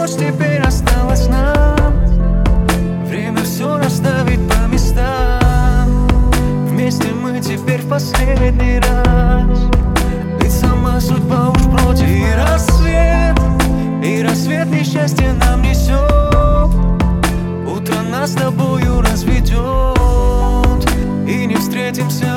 ночь теперь осталась нам. Время все расставить по местам. Вместе мы теперь в последний раз. Ведь сама судьба уж против. И рассвет несчастье нам несет. Утро нас с тобою разведет, и не встретимся